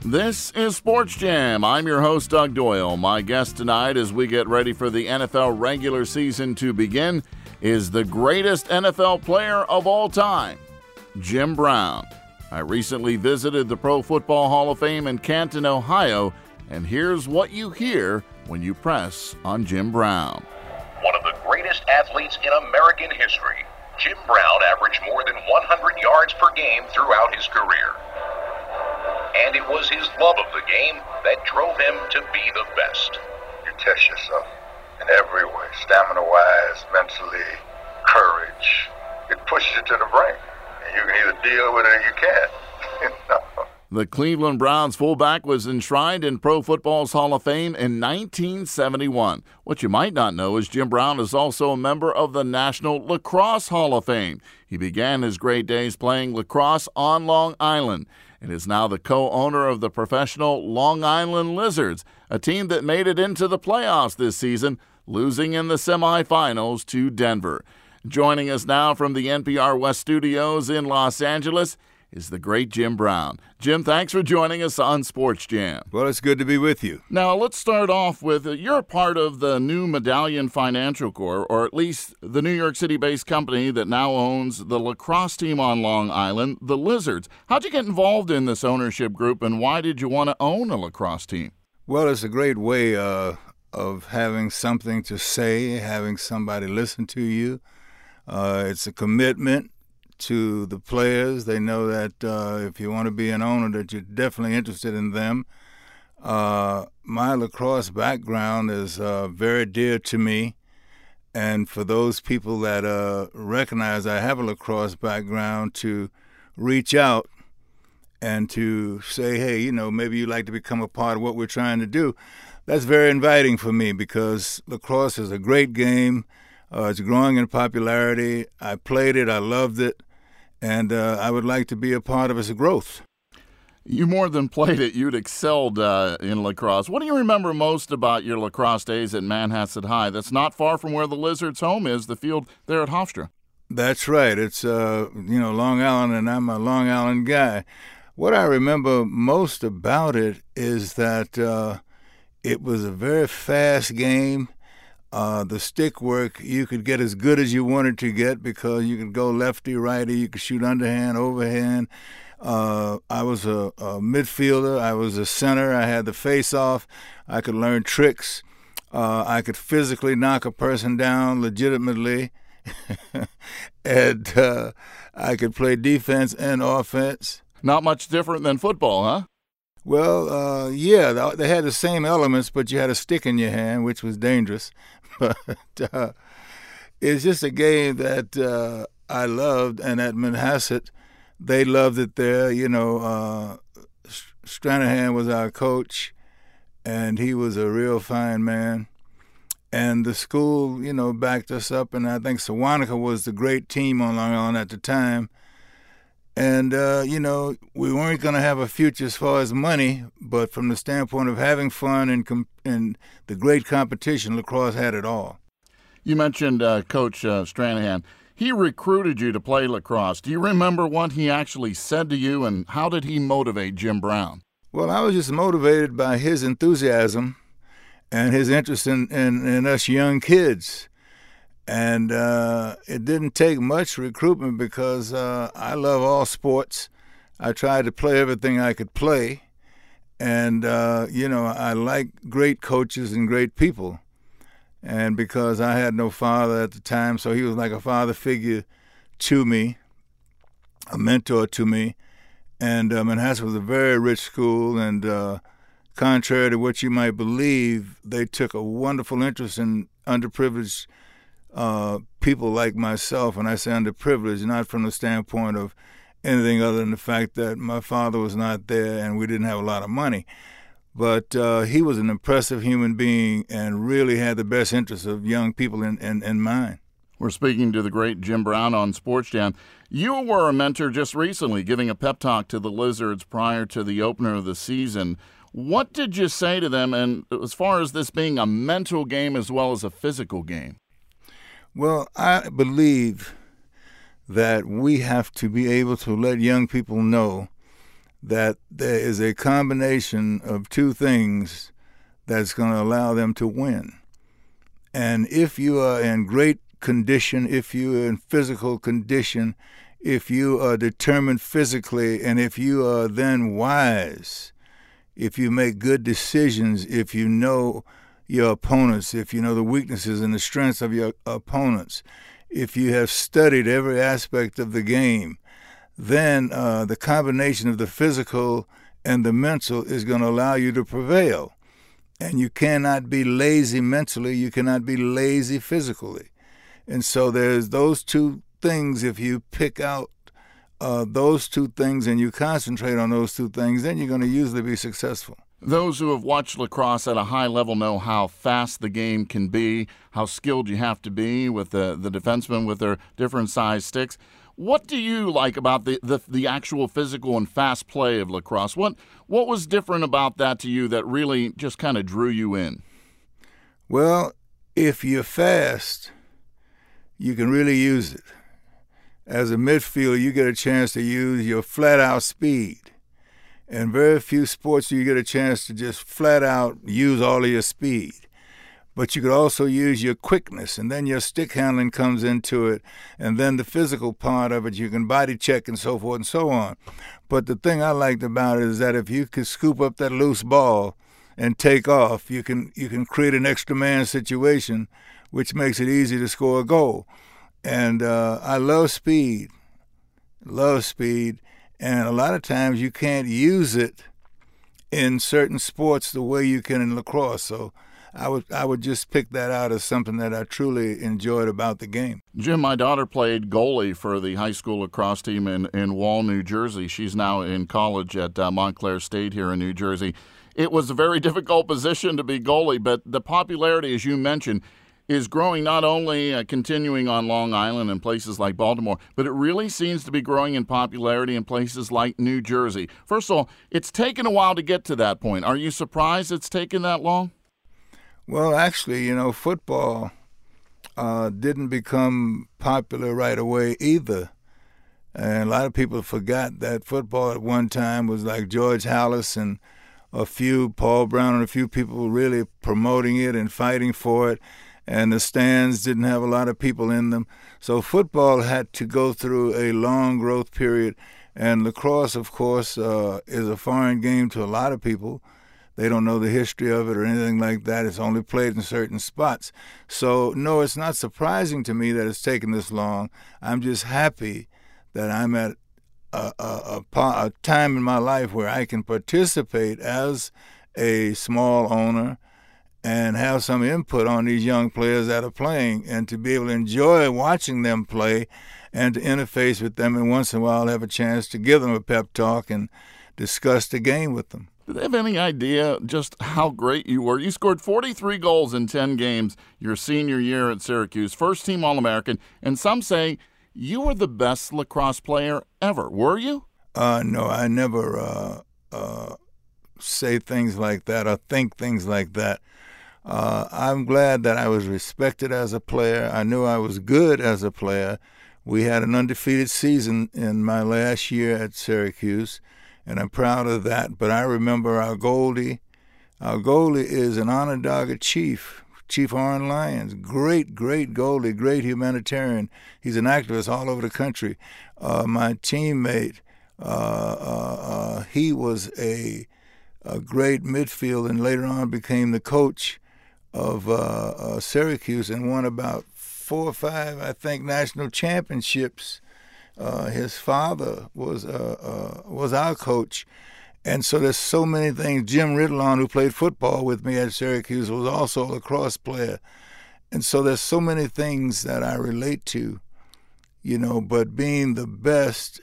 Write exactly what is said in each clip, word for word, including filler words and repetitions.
This is Sports Jam. I'm your host, Doug Doyle. My guest tonight, as we get ready for the N F L regular season to begin, is the greatest N F L player of all time, Jim Brown. I recently visited the Pro Football Hall of Fame in Canton, Ohio, and here's what you hear when you press on Jim Brown. One of the greatest athletes in American history, Jim Brown averaged more than one hundred yards per game throughout his career. And it was his love of the game that drove him to be the best. You test yourself in every way, stamina-wise, mentally, courage. It pushes you to the brink. And you can either deal with it or you can't. No. The Cleveland Browns fullback was enshrined in Pro Football's Hall of Fame in nineteen seventy-one. What you might not know is Jim Brown is also a member of the National Lacrosse Hall of Fame. He began his great days playing lacrosse on Long Island and is now the co-owner of the professional Long Island Lizards, a team that made it into the playoffs this season, losing in the semifinals to Denver. Joining us now from the N P R West studios in Los Angeles is the great Jim Brown. Jim, thanks for joining us on Sports Jam. Well, it's good to be with you. Now, let's start off with, uh, you're a part of the new Medallion Financial Corp, or at least the New York City-based company that now owns the lacrosse team on Long Island, the Lizards. How'd you get involved in this ownership group, and why did you want to own a lacrosse team? Well, it's a great way uh, of having something to say, having somebody listen to you. Uh, it's a commitment to the players. They know that uh, if you want to be an owner, that you're definitely interested in them. Uh, my lacrosse background is uh, very dear to me, and for those people that uh, recognize I have a lacrosse background, to reach out and to say, hey, you know, maybe you'd like to become a part of what we're trying to do, that's very inviting for me, because lacrosse is a great game. Uh, it's growing in popularity. I played it. I loved it. And uh, I would like to be a part of its growth. You more than played it. You'd excelled uh, in lacrosse. What do you remember most about your lacrosse days at Manhasset High? That's not far from where the Lizards' home is, the field there at Hofstra. That's right. It's, uh, you know, Long Island, and I'm a Long Island guy. What I remember most about it is that uh, it was a very fast game. Uh, the stick work, you could get as good as you wanted to get, because you could go lefty, righty, you could shoot underhand, overhand. Uh, I was a, a midfielder. I was a center. I had the face-off. I could learn tricks. Uh, I could physically knock a person down legitimately. and uh, I could play defense and offense. Not much different than football, huh? Well, uh, yeah, they had the same elements, but you had a stick in your hand, which was dangerous. But uh, it's just a game that uh, I loved, and at Manhasset, they loved it there. You know, uh, Stranahan was our coach, and he was a real fine man. And the school, you know, backed us up, and I think Sewanaka was the great team on Long Island at the time. And, uh, you know, we weren't going to have a future as far as money, but from the standpoint of having fun and com- and the great competition, lacrosse had it all. You mentioned uh, Coach uh, Stranahan. He recruited you to play lacrosse. Do you remember what he actually said to you, and how did he motivate Jim Brown? Well, I was just motivated by his enthusiasm and his interest in, in, in us young kids. And uh, it didn't take much recruitment, because uh, I love all sports. I tried to play everything I could play. And, uh, you know, I like great coaches and great people. And because I had no father at the time, so he was like a father figure to me, a mentor to me. And uh, Manhasset was a very rich school, and uh, contrary to what you might believe, they took a wonderful interest in underprivileged Uh, people like myself, and I say underprivileged, not from the standpoint of anything other than the fact that my father was not there and we didn't have a lot of money. But uh, he was an impressive human being and really had the best interests of young people in, in, in mind. We're speaking to the great Jim Brown on Sports Jam. You were a mentor just recently, giving a pep talk to the Lizards prior to the opener of the season. What did you say to them, and as far as this being a mental game as well as a physical game? Well, I believe that we have to be able to let young people know that there is a combination of two things that's going to allow them to win. And if you are in great condition, if you are in physical condition, if you are determined physically, and if you are then wise, if you make good decisions, if you know your opponents, if you know the weaknesses and the strengths of your opponents, if you have studied every aspect of the game, then uh, the combination of the physical and the mental is going to allow you to prevail. And you cannot be lazy mentally. You cannot be lazy physically. And so there's those two things. If you pick out uh, those two things and you concentrate on those two things, then you're going to usually be successful. Those who have watched lacrosse at a high level know how fast the game can be, how skilled you have to be with the, the defensemen with their different size sticks. What do you like about the, the the actual physical and fast play of lacrosse? What what was different about that to you that really just kind of drew you in? Well, if you're fast, you can really use it. As a midfielder, you get a chance to use your flat-out speed. And very few sports do you get a chance to just flat-out use all of your speed. But you could also use your quickness, and then your stick handling comes into it, and then the physical part of it, you can body check and so forth and so on. But the thing I liked about it is that if you could scoop up that loose ball and take off, you can you can create an extra man situation, which makes it easy to score a goal. And uh, I love speed, love speed, and a lot of times you can't use it in certain sports the way you can in lacrosse. So I would I would just pick that out as something that I truly enjoyed about the game. Jim, my daughter played goalie for the high school lacrosse team in, in Wall, New Jersey. She's now in college at uh, Montclair State here in New Jersey. It was a very difficult position to be goalie, but the popularity, as you mentioned, is growing, not only uh, continuing on Long Island and places like Baltimore, but it really seems to be growing in popularity in places like New Jersey. First of all, it's taken a while to get to that point. Are you surprised it's taken that long? Well, actually, you know, football uh, didn't become popular right away either. And a lot of people forgot that football at one time was like George Halas and a few, Paul Brown and a few people really promoting it and fighting for it. And the stands didn't have a lot of people in them. So football had to go through a long growth period. And lacrosse, of course, uh, is a foreign game to a lot of people. They don't know the history of it or anything like that. It's only played in certain spots. So, no, it's not surprising to me that it's taken this long. I'm just happy that I'm at a, a, a, a time in my life where I can participate as a small owner and have some input on these young players that are playing, and to be able to enjoy watching them play and to interface with them, and once in a while have a chance to give them a pep talk and discuss the game with them. Do they have any idea just how great you were? You scored forty-three goals in ten games your senior year at Syracuse, first-team All-American, and some say you were the best lacrosse player ever. Were you? Uh, no, I never uh, uh, say things like that or think things like that. Uh, I'm glad that I was respected as a player. I knew I was good as a player. We had an undefeated season in my last year at Syracuse, and I'm proud of that. But I remember our goalie. Our goalie is an Onondaga chief, Chief Orrin Lyons. Great, great goalie, great humanitarian. He's an activist all over the country. Uh, my teammate, uh, uh, uh, he was a, a great midfielder and later on became the coach of uh, uh, Syracuse and won about four or five, I think, national championships. Uh, his father was uh, uh, was our coach. And so there's so many things. Jim Riddlon, who played football with me at Syracuse, was also a lacrosse player. And so there's so many things that I relate to, you know, but being the best,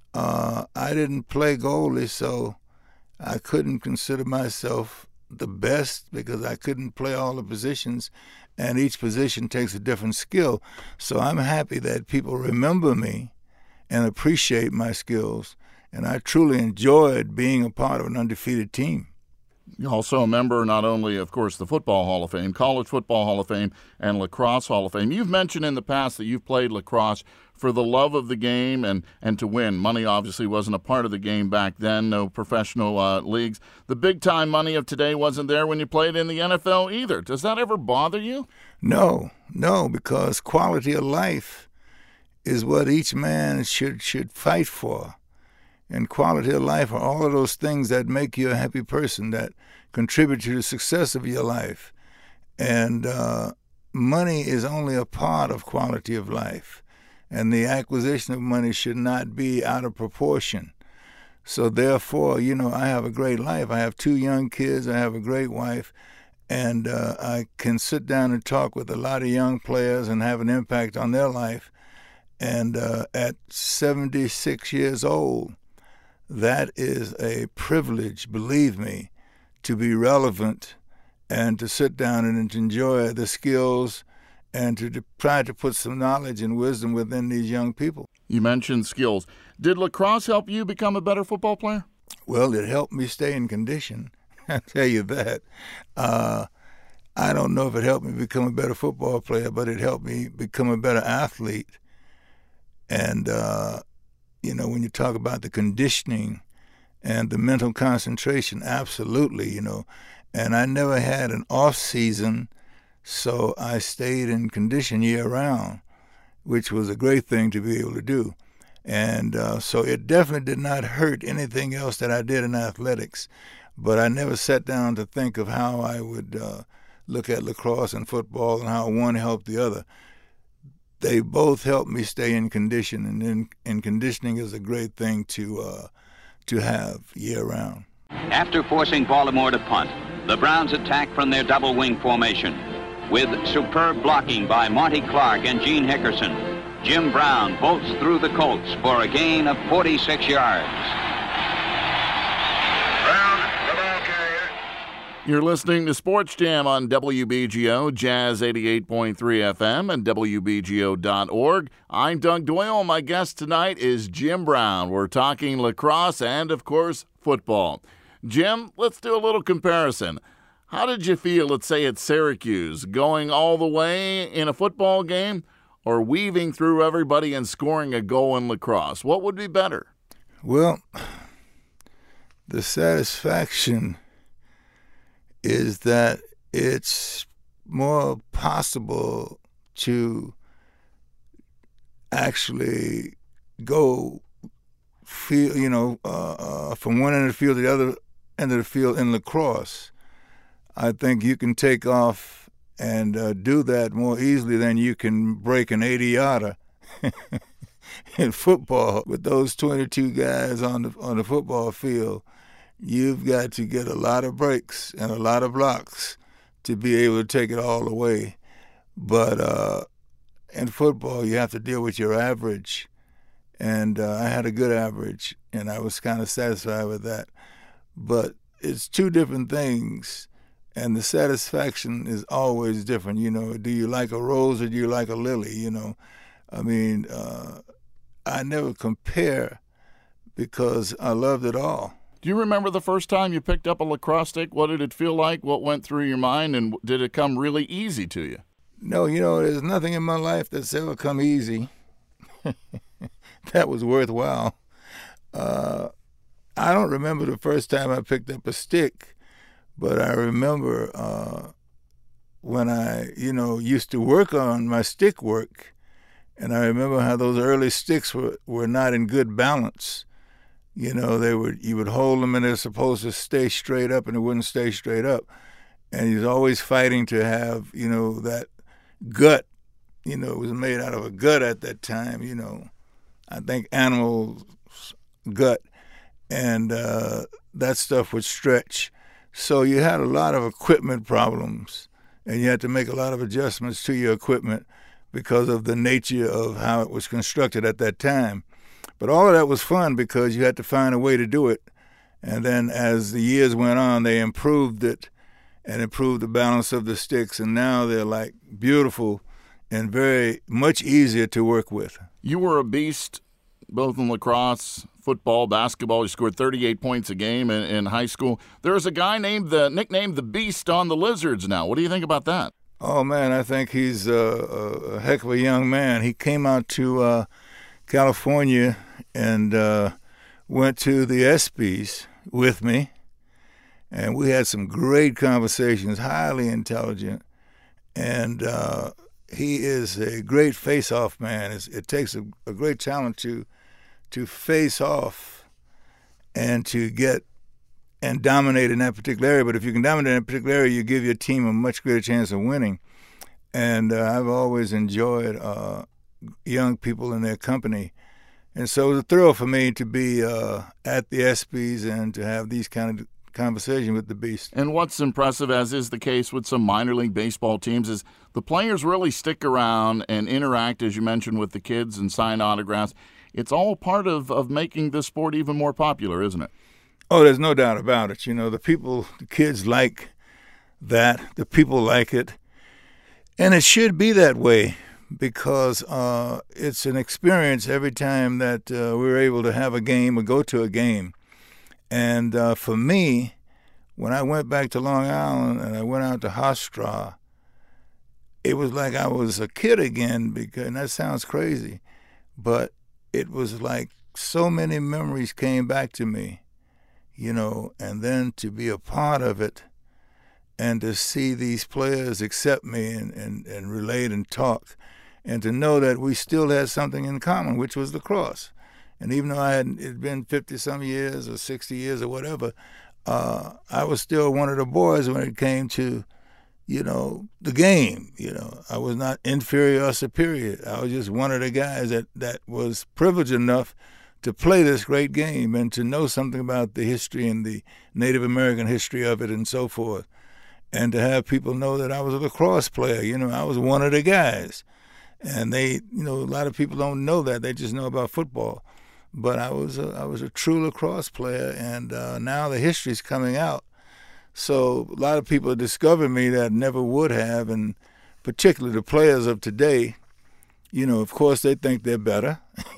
uh, I didn't play goalie, so I couldn't consider myself the best because I couldn't play all the positions, and each position takes a different skill. So I'm happy that people remember me and appreciate my skills, and I truly enjoyed being a part of an undefeated team. You're also a member not only, of course, the Football Hall of Fame, College Football Hall of Fame, and Lacrosse Hall of Fame. You've mentioned in the past that you've played lacrosse for the love of the game and, and to win. Money obviously wasn't a part of the game back then, no professional uh, leagues. The big-time money of today wasn't there when you played in the N F L either. Does that ever bother you? No, no, because quality of life is what each man should should fight for. And quality of life are all of those things that make you a happy person, that contribute to the success of your life. And uh, money is only a part of quality of life. And the acquisition of money should not be out of proportion. So therefore, you know, I have a great life. I have two young kids. I have a great wife. And uh, I can sit down and talk with a lot of young players and have an impact on their life. And uh, at seventy-six years old, that is a privilege, believe me, to be relevant and to sit down and to enjoy the skills and to, to try to put some knowledge and wisdom within these young people. You mentioned skills. Did lacrosse help you become a better football player? Well, it helped me stay in condition. I'll tell you that. Uh, I don't know if it helped me become a better football player, but it helped me become a better athlete. And, uh, you know, when you talk about the conditioning and the mental concentration, absolutely, you know. And I never had an off season, so I stayed in condition year round, which was a great thing to be able to do. And uh, so it definitely did not hurt anything else that I did in athletics. But I never sat down to think of how I would uh, look at lacrosse and football and how one helped the other. They both helped me stay in condition, and, in, and conditioning is a great thing to uh, to have year-round. After forcing Baltimore to punt, the Browns attacked from their double wing formation. With superb blocking by Monty Clark and Gene Hickerson, Jim Brown bolts through the Colts for a gain of forty-six yards. You're listening to Sports Jam on W B G O, Jazz eighty-eight point three F M, and W B G O dot org. I'm Doug Doyle. My guest tonight is Jim Brown. We're talking lacrosse and, of course, football. Jim, let's do a little comparison. How did you feel, let's say, at Syracuse, going all the way in a football game or weaving through everybody and scoring a goal in lacrosse? What would be better? Well, the satisfaction is that it's more possible to actually go feel, you know, uh, uh, from one end of the field to the other end of the field in lacrosse. I think you can take off and uh, do that more easily than you can break an eighty-yarder in football. With those twenty-two guys on the on the football field, you've got to get a lot of breaks and a lot of blocks to be able to take it all away. But uh, in football, you have to deal with your average. And uh, I had a good average, and I was kind of satisfied with that. But it's two different things, and the satisfaction is always different. You know, do you like a rose or do you like a lily? You know, I mean, uh, I never compare because I loved it all. Do you remember the first time you picked up a lacrosse stick? What did it feel like? What went through your mind? And did it come really easy to you? No, you know, there's nothing in my life that's ever come easy. That was worthwhile. Uh, I don't remember the first time I picked up a stick, but I remember uh, when I, you know, used to work on my stick work, and I remember how those early sticks were, were not in good balance. You know, they would you would hold them and they're supposed to stay straight up, and it wouldn't stay straight up. And he's always fighting to have, you know, that gut. You know, it was made out of a gut at that time, you know. I think animal gut, and uh, that stuff would stretch. So you had a lot of equipment problems, and you had to make a lot of adjustments to your equipment because of the nature of how it was constructed at that time. But all of that was fun because you had to find a way to do it. And then as the years went on, they improved it and improved the balance of the sticks, and now they're like beautiful and very much easier to work with. You were a beast, both in lacrosse, football, basketball. He scored thirty-eight points a game in, in high school. There's a guy named the nicknamed the Beast on the Lizards now. What do you think about that? Oh, man, I think he's a, a heck of a young man. He came out to uh, California and uh, went to the ESPYs with me, and we had some great conversations, highly intelligent, and uh, he is a great face-off man. It's, it takes a, a great talent to to face off and to get and dominate in that particular area. But if you can dominate in a particular area, you give your team a much greater chance of winning. And uh, I've always enjoyed uh, young people in their company. And so it was a thrill for me to be uh, at the ESPYs and to have these kind of conversations with the Beast. And what's impressive, as is the case with some minor league baseball teams, is the players really stick around and interact, as you mentioned, with the kids and sign autographs. It's all part of, of making this sport even more popular, isn't it? Oh, there's no doubt about it. You know, the people, the kids like that. The people like it. And it should be that way because uh, it's an experience every time that uh, we're able to have a game or go to a game. And uh, for me, when I went back to Long Island and I went out to Hofstra, it was like I was a kid again, because, and that sounds crazy, but it was like so many memories came back to me. You know, and then to be a part of it and to see these players accept me and, and, and relate and talk and to know that we still had something in common, which was lacrosse. And even though I had it'd been fifty-some years or sixty years or whatever, uh, I was still one of the boys when it came to, you know, the game. You know, I was not inferior or superior. I was just one of the guys that, that was privileged enough to play this great game and to know something about the history and the Native American history of it and so forth. And to have people know that I was a lacrosse player. You know, I was one of the guys. And they, you know, a lot of people don't know that. They just know about football. But I was a, I was a true lacrosse player, and uh, now the history's coming out. So a lot of people are discovering me that never would have, and particularly the players of today. You know, of course, they think they're better.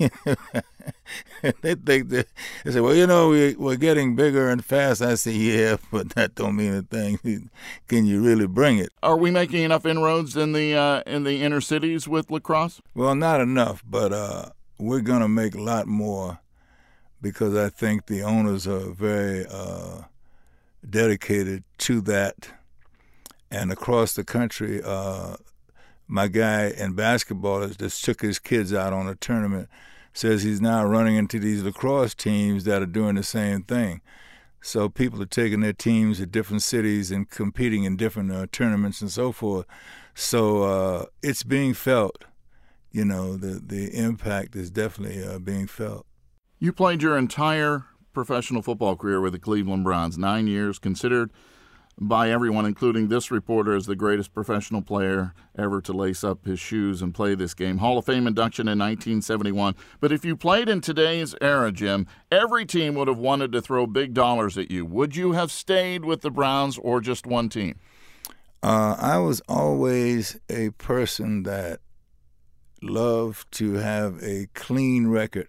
They think that they say, well, you know, we, we're getting bigger and fast. I say, yeah, but that don't mean a thing. Can you really bring it? Are we making enough inroads in the uh, in the inner cities with lacrosse? Well, not enough, but uh, we're going to make a lot more because I think the owners are very uh, dedicated to that. And across the country, uh, my guy in basketball just took his kids out on a tournament, says he's now running into these lacrosse teams that are doing the same thing. So people are taking their teams to different cities and competing in different uh, tournaments and so forth. So uh, it's being felt. You know, the, the impact is definitely uh, being felt. You played your entire professional football career with the Cleveland Browns, nine years, considered by everyone, including this reporter, as the greatest professional player ever to lace up his shoes and play this game. Hall of Fame induction in nineteen seventy-one. But if you played in today's era, Jim, every team would have wanted to throw big dollars at you. Would you have stayed with the Browns or just one team? Uh, I was always a person that loved to have a clean record.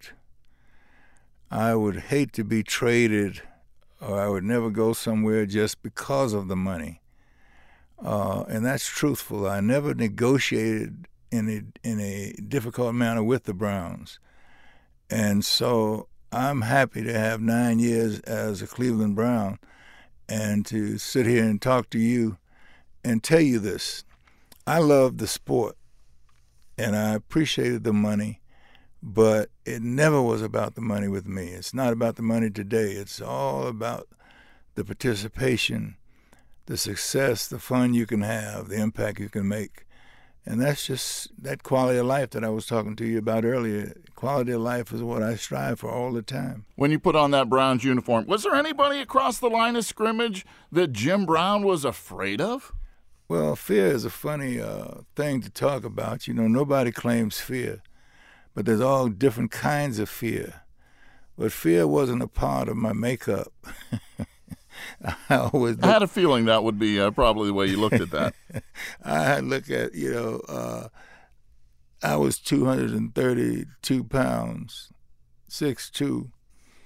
I would hate to be traded, or I would never go somewhere just because of the money. Uh, and that's truthful. I never negotiated in a, in a difficult manner with the Browns. And so I'm happy to have nine years as a Cleveland Brown and to sit here and talk to you and tell you this. I love the sport, and I appreciated the money, but it never was about the money with me. It's not about the money today. It's all about the participation, the success, the fun you can have, the impact you can make. And that's just that quality of life that I was talking to you about earlier. Quality of life is what I strive for all the time. When you put on that Browns uniform, was there anybody across the line of scrimmage that Jim Brown was afraid of? Well, fear is a funny uh, thing to talk about. You know, nobody claims fear. But there's all different kinds of fear. But fear wasn't a part of my makeup. I always looked, I had a feeling that would be uh, probably the way you looked at that. I look at, you know, uh, I was two hundred thirty-two pounds, six foot two,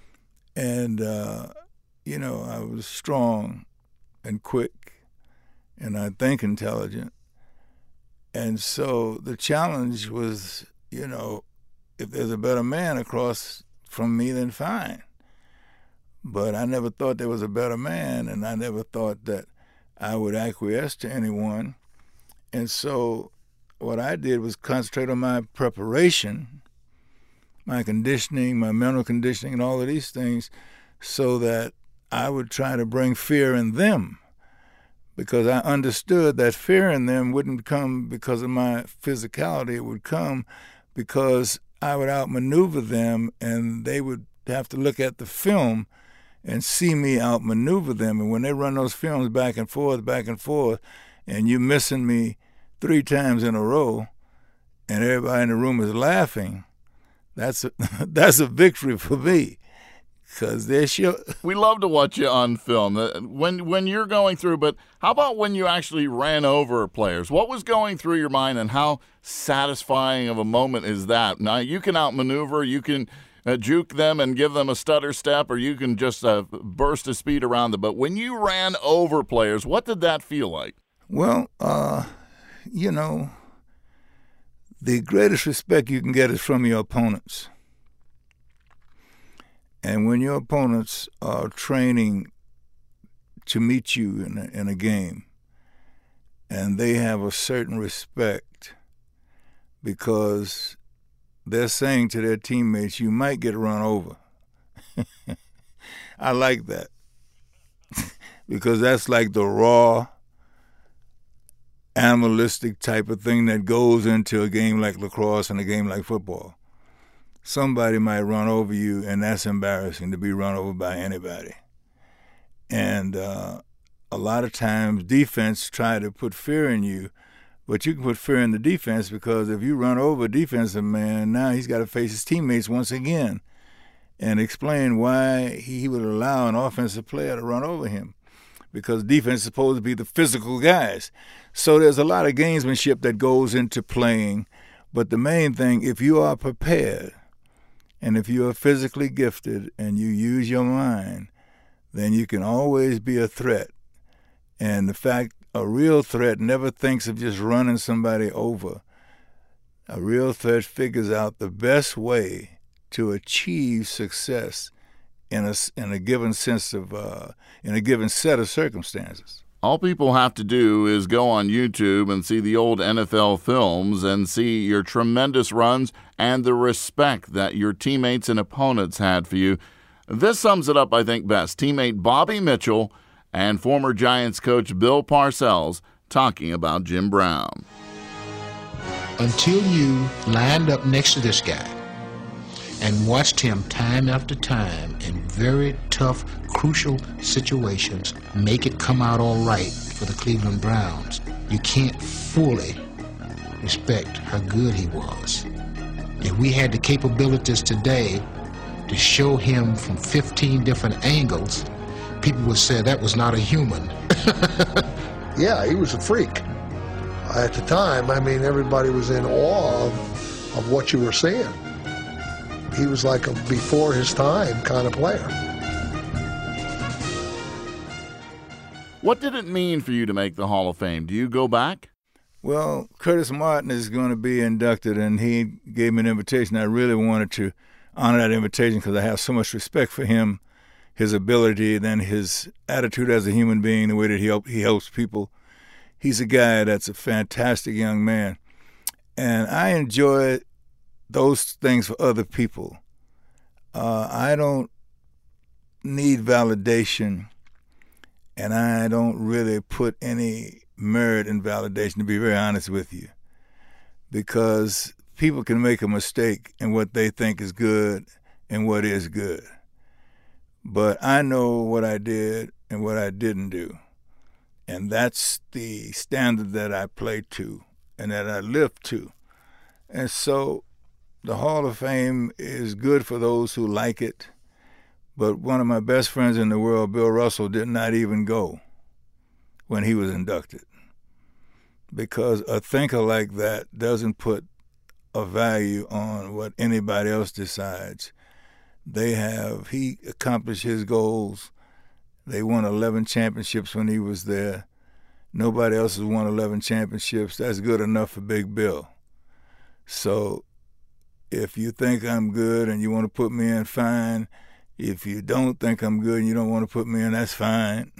And, uh, you know, I was strong and quick, and I think intelligent. And so the challenge was, you know, if there's a better man across from me, then fine. But I never thought there was a better man, and I never thought that I would acquiesce to anyone. And so what I did was concentrate on my preparation, my conditioning, my mental conditioning, and all of these things, so that I would try to bring fear in them, because I understood that fear in them wouldn't come because of my physicality. It would come because I would outmaneuver them, and they would have to look at the film and see me outmaneuver them. And when they run those films back and forth, back and forth, and you're missing me three times in a row, and everybody in the room is laughing, that's a, that's a victory for me. Because they're sure. We love to watch you on film when when you're going through, but how about when you actually ran over players? What was going through your mind, and how satisfying of a moment is that? Now, you can outmaneuver, you can uh, juke them and give them a stutter step, or you can just uh, burst of speed around them. But when you ran over players, what did that feel like? Well, uh, you know, the greatest respect you can get is from your opponents. And when your opponents are training to meet you in a, in a game, and they have a certain respect because they're saying to their teammates, you might get run over. I like that because that's like the raw, animalistic type of thing that goes into a game like lacrosse and a game like football. Somebody might run over you, and that's embarrassing to be run over by anybody. And uh, a lot of times defense try to put fear in you, but you can put fear in the defense, because if you run over a defensive man, now he's got to face his teammates once again and explain why he would allow an offensive player to run over him, because defense is supposed to be the physical guys. So there's a lot of gamesmanship that goes into playing, but the main thing, if you are prepared, and if you are physically gifted and you use your mind, then you can always be a threat. And the fact, a real threat never thinks of just running somebody over. A real threat figures out the best way to achieve success in a, in a given sense of, uh, in a given set of circumstances. All people have to do is go on YouTube and see the old N F L films and see your tremendous runs and the respect that your teammates and opponents had for you. This sums it up, I think, best. Teammate Bobby Mitchell and former Giants coach Bill Parcells talking about Jim Brown. Until you lined up next to this guy and watched him time after time in very tough, crucial situations make it come out all right for the Cleveland Browns, you can't fully respect how good he was. If we had the capabilities today to show him from fifteen different angles, people would say that was not a human. Yeah, he was a freak. At the time, I mean, everybody was in awe of, of what you were seeing. He was like a before his time kind of player. What did it mean for you to make the Hall of Fame? Do you go back? Well, Curtis Martin is going to be inducted, and he gave me an invitation. I really wanted to honor that invitation because I have so much respect for him, his ability, then his attitude as a human being, the way that he help, he helps people. He's a guy that's a fantastic young man. And I enjoy those things for other people. Uh, I don't need validation, and I don't really put any merit in validation, to be very honest with you, because people can make a mistake in what they think is good and what is good. But I know what I did and what I didn't do, and that's the standard that I play to and that I live to. And so the Hall of Fame is good for those who like it, but one of my best friends in the world, Bill Russell, did not even go when he was inducted, because a thinker like that doesn't put a value on what anybody else decides. They have, he accomplished his goals. They won eleven championships when he was there. Nobody else has won eleven championships. That's good enough for Big Bill. So if you think I'm good and you want to put me in, fine. If you don't think I'm good and you don't want to put me in, that's fine.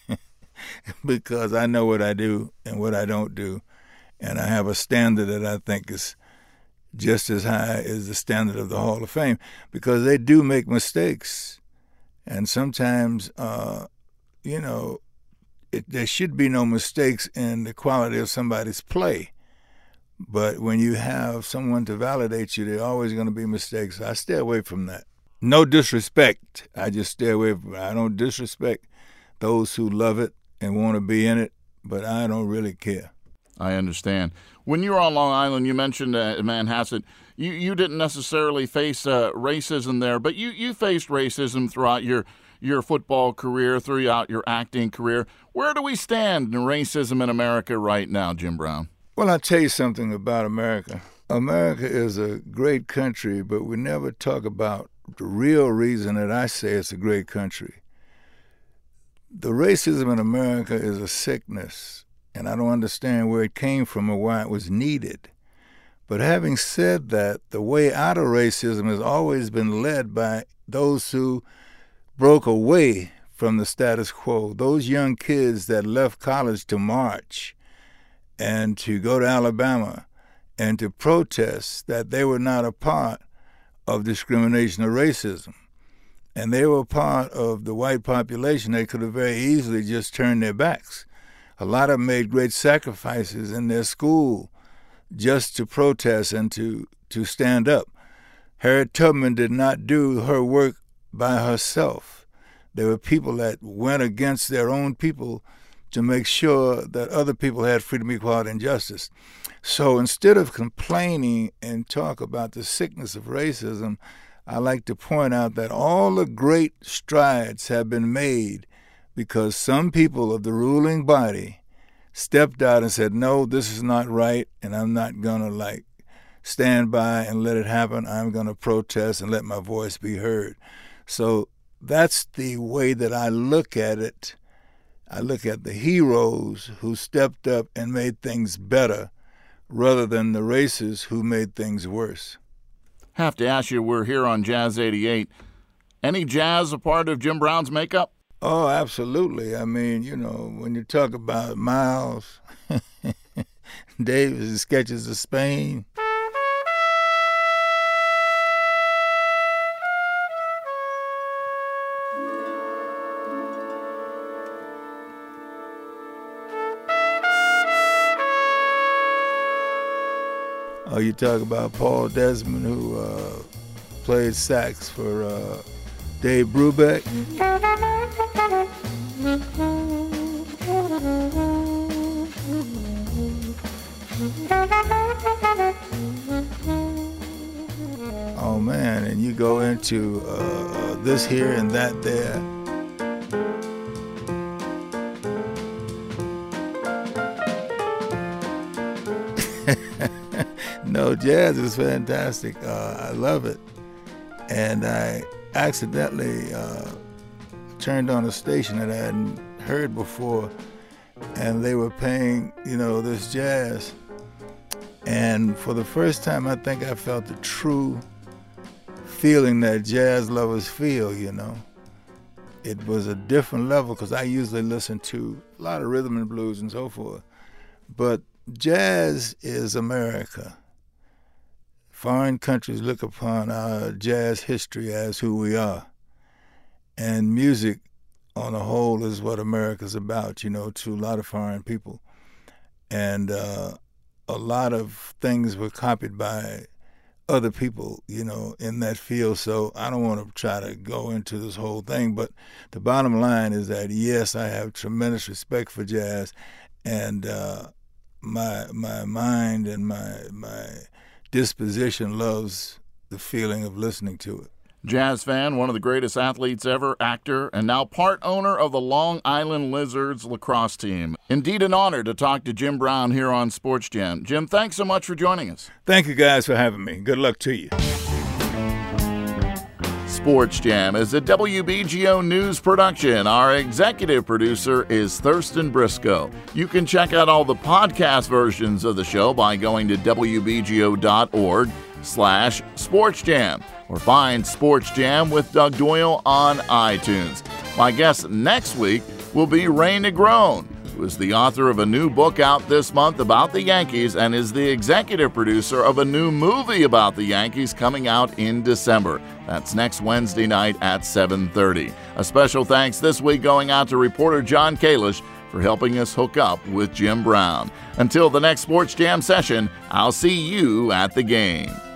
Because I know what I do and what I don't do. And I have a standard that I think is just as high as the standard of the Hall of Fame, because they do make mistakes. And sometimes, uh, you know, it, there should be no mistakes in the quality of somebody's play. But when you have someone to validate you, there are always going to be mistakes. I stay away from that. No disrespect. I just stay away from it. I don't disrespect those who love it and want to be in it, but I don't really care. I understand. When you were on Long Island, you mentioned uh, Manhasset. You you didn't necessarily face uh, racism there, but you, you faced racism throughout your, your football career, throughout your acting career. Where do we stand in racism in America right now, Jim Brown? Well, I'll tell you something about America. America is a great country, but we never talk about the real reason that I say it's a great country. The racism in America is a sickness, and I don't understand where it came from or why it was needed. But having said that, the way out of racism has always been led by those who broke away from the status quo, those young kids that left college to march and to go to Alabama and to protest that they were not a part of discrimination or racism. And they were part of the white population. They could have very easily just turned their backs. A lot of them made great sacrifices in their school just to protest and to, to stand up. Harriet Tubman did not do her work by herself. There were people that went against their own people to make sure that other people had freedom, equality, and justice. So instead of complaining and talk about the sickness of racism, I like to point out that all the great strides have been made because some people of the ruling body stepped out and said, no, this is not right, and I'm not going to, like, stand by and let it happen. I'm going to protest and let my voice be heard. So that's the way that I look at it. I look at the heroes who stepped up and made things better rather than the racists who made things worse. Have to ask you, we're here on Jazz eighty-eight. Any jazz a part of Jim Brown's makeup? Oh, absolutely. I mean, you know, when you talk about Miles Davis' Sketches of Spain. Oh, you talk about Paul Desmond, who uh, played sax for uh, Dave Brubeck. Oh, man, and you go into uh, uh, this here and that there. No, jazz is fantastic. Uh, I love it. And I accidentally uh, turned on a station that I hadn't heard before, and they were playing, you know, this jazz. And for the first time, I think I felt the true feeling that jazz lovers feel, you know. It was a different level because I usually listen to a lot of rhythm and blues and so forth. But jazz is America. Foreign countries look upon our jazz history as who we are. And music, on the whole, is what America's about, you know, to a lot of foreign people. And uh, a lot of things were copied by other people, you know, in that field. So I don't want to try to go into this whole thing, but the bottom line is that, yes, I have tremendous respect for jazz, and uh, my my mind and my my disposition loves the feeling of listening to it. Jazz fan, one of the greatest athletes ever, actor, and now part owner of the Long Island Lizards lacrosse team. Indeed an honor to talk to Jim Brown here on Sports Jam. Jim, thanks so much for joining us. Thank you guys for having me. Good luck to you. Sports Jam is a W B G O News production. Our executive producer is Thurston Briscoe. You can check out all the podcast versions of the show by going to W B G O dot org slash Sports Jam or find Sports Jam with Doug Doyle on iTunes. My guest next week will be Ray Negron, who is the author of a new book out this month about the Yankees and is the executive producer of a new movie about the Yankees coming out in December. That's next Wednesday night at seven thirty. A special thanks this week going out to reporter John Kalish for helping us hook up with Jim Brown. Until the next Sports Jam session, I'll see you at the game.